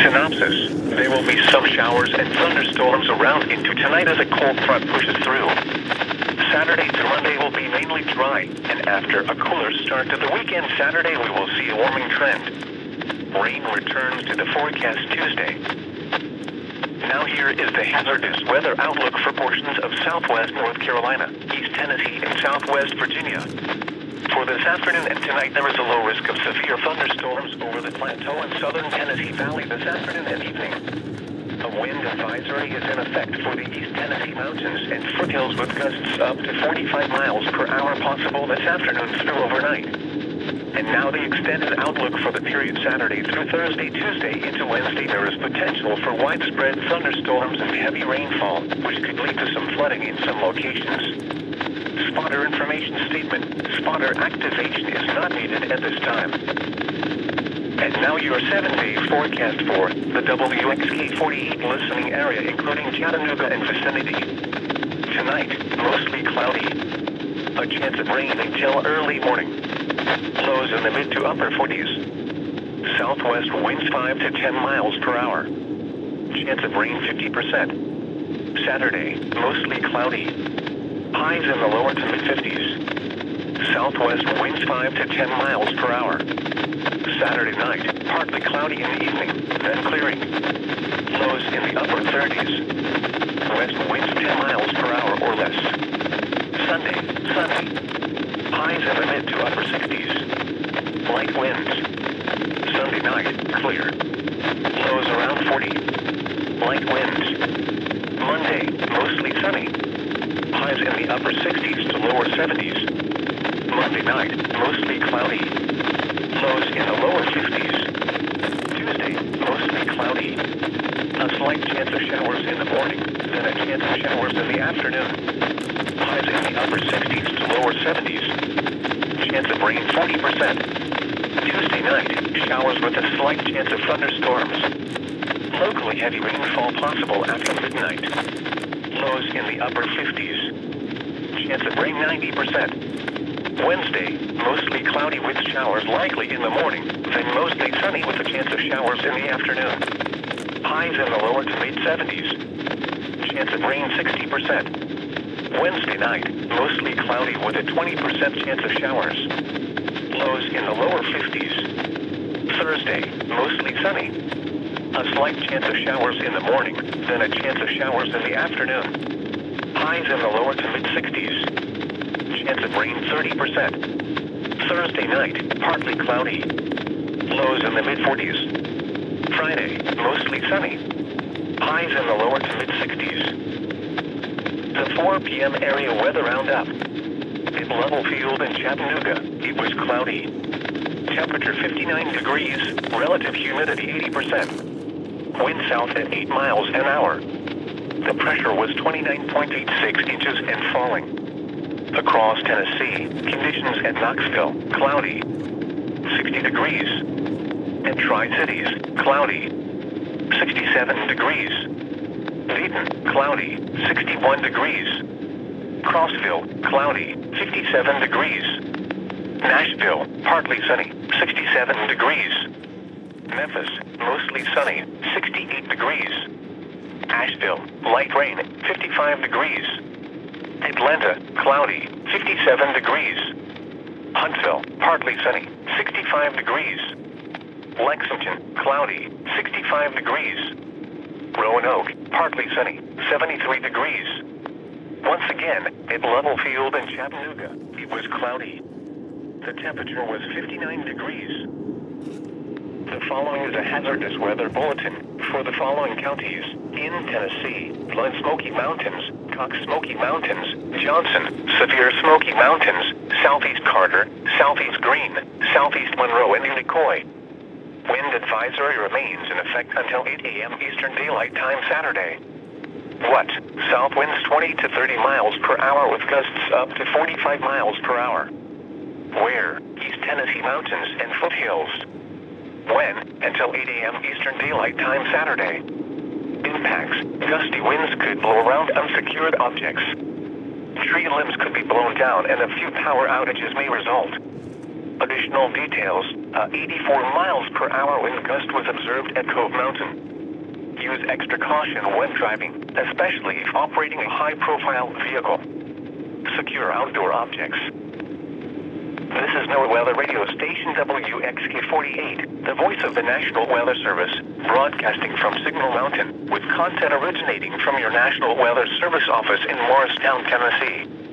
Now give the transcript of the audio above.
Synopsis. There will be some showers and thunderstorms around into tonight as a cold front pushes through. Saturday to Monday will be mainly dry, and after a cooler start to the weekend Saturday, we will see a warming trend. Rain returns to the forecast Tuesday. Now here is the hazardous weather outlook for portions of southwest North Carolina, East Tennessee, and southwest Virginia. For this afternoon and tonight, there is a low risk of severe thunderstorms over the plateau and southern Tennessee Valley this afternoon and evening. A wind advisory is in effect for the East Tennessee mountains and foothills with gusts up to 45 miles per hour possible this afternoon through overnight. And now the extended outlook for the period Saturday through Thursday, Tuesday into Wednesday. There is potential for widespread thunderstorms and heavy rainfall, which could lead to some flooding in some locations. Spotter information statement. Spotter activation is not needed at this time. And now your 7-day forecast for the WXK-48 listening area, including Chattanooga and vicinity. Tonight, mostly cloudy. A chance of rain until early morning. Lows in the mid to upper 40s. Southwest winds 5 to 10 miles per hour. Chance of rain 50%. Saturday, mostly cloudy. Highs in the lower to mid 50s. Southwest winds 5 to 10 miles per hour. Saturday night, partly cloudy in the evening, then clearing. Lows in the upper 30s. West winds 10 miles per hour or less. Sunday, sunny. Highs in the mid to upper 60s. Light winds. Sunday night, clear. Lows around 40. Light winds. Monday, mostly sunny. Highs in the upper 60s to lower 70s. Monday night, mostly cloudy. Lows in the lower 50s. Tuesday, mostly cloudy. A slight chance of showers in the morning, then a chance of showers in the afternoon. Highs in the upper 60s to lower 70s. Chance of rain 40%. Tuesday night, showers with a slight chance of thunderstorms. Locally heavy rainfall possible after midnight. Lows in the upper 50s. Chance of rain 90%. Wednesday, mostly cloudy with showers likely in the morning, then mostly sunny with a chance of showers in the afternoon. Highs in the lower to mid 70s. Chance of rain 60%. Wednesday night, mostly cloudy with a 20% chance of showers. Lows in the lower 50s. Thursday, mostly sunny. A slight chance of showers in the morning, then a chance of showers in the afternoon. Highs in the lower to mid 60s. Chance of rain 30%. Thursday night, partly cloudy. Lows in the mid 40s. Friday, mostly sunny. Highs in the lower to mid 60s. The 4 p.m. area weather roundup. In Level Field in Chattanooga, it was cloudy. Temperature 59 degrees, relative humidity 80%. Wind south at 8 miles an hour. The pressure was 29.86 inches and falling. Across Tennessee, conditions at Knoxville, cloudy. 60 degrees. At Tri-Cities, cloudy. 67 degrees. Dayton, cloudy. 61 degrees. Crossville, cloudy. 57 degrees. Nashville, partly sunny. 67 degrees. Memphis, mostly sunny, 68 degrees. Asheville, light rain, 55 degrees. Atlanta, cloudy, 57 degrees. Huntsville, partly sunny, 65 degrees. Lexington, cloudy, 65 degrees. Roanoke, partly sunny, 73 degrees. Once again, at Level Field in Chattanooga, it was cloudy. The temperature was 59 degrees. The following is a hazardous weather bulletin for the following counties in Tennessee: Blood Smoky Mountains, Cox Smoky Mountains, Johnson, Severe Smoky Mountains, Southeast Carter, Southeast Greene, Southeast Monroe, and Unicoi. Wind advisory remains in effect until 8 a.m. Eastern Daylight Time Saturday. What? South winds 20 to 30 miles per hour with gusts up to 45 miles per hour. Where? East Tennessee mountains and foothills. When? Until 8 a.m. Eastern Daylight Time Saturday. Impacts. Gusty winds could blow around unsecured objects. Tree limbs could be blown down and a few power outages may result. Additional details, 84 miles per hour wind gust was observed at Cove Mountain. Use extra caution when driving, especially if operating a high-profile vehicle. Secure outdoor objects. This is NOAA Weather Radio Station WXK-48, the voice of the National Weather Service, broadcasting from Signal Mountain, with content originating from your National Weather Service office in Morristown, Tennessee.